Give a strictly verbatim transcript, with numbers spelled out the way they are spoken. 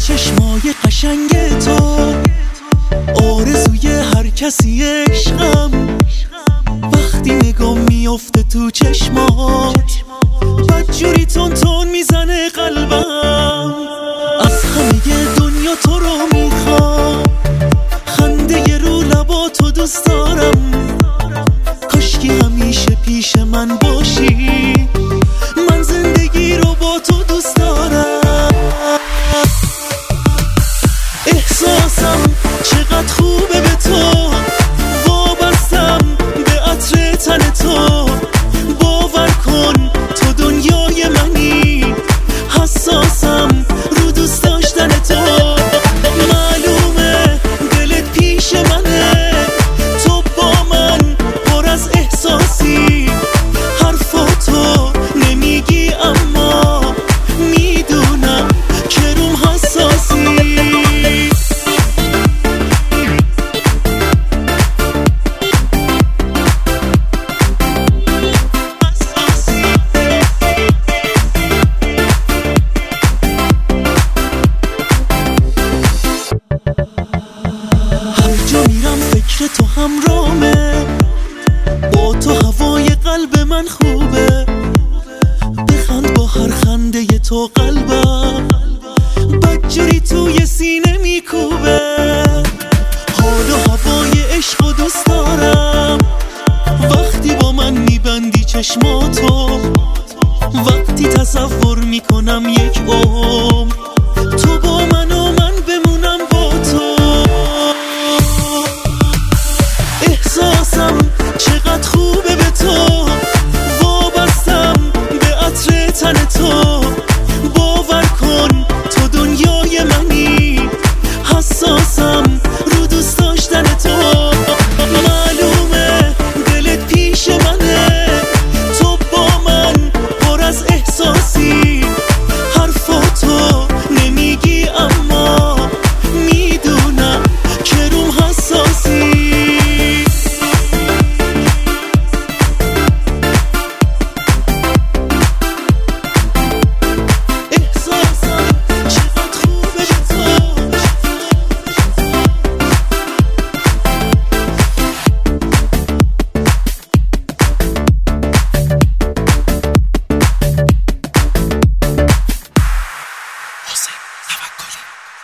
چشمای قشنگ تو آرزوی هر کسی عشقم. وقتی نگاه میفته تو چشمات بدجوری تون تون میزنه قلبم. از همه دنیا تو رو میخوام، خنده ی رو لبا تو دوست دارم. کاشکی همیشه پیش من باشی، من زندگی رو با تو دوست دارم. احساسم چقدر خوبه به تو، وابستم به عطر تن تو. باور کن تو دنیای منی، حساسم رو دوست داشتن تو. معلومه دلت پیش منه، تو با من پر از احساسی. حرفاتو نمیگی اما میدونم که روم حساسی. فکر تو همرامه، با تو هوای قلب من خوبه. بخند با هر خنده ی تو قلبم بدجوری توی سینه میکوبه. حال و هوای عشق و دوست دارم، وقتی با من میبندی چشماتو. وقتی تصور میکنم یک عمر تو با من و من بمونم با تو. احساسم چقدر خوبه به تو، وابستم به عطر تن تو. باور کن تو دنیای منی، حساسم رو دوست داشتن تو. معلومه دلت پیش منه، تو با من پر از احساسی. حرفاتو نمیگی اما میدونم که روم حساسی. حسین توکلی.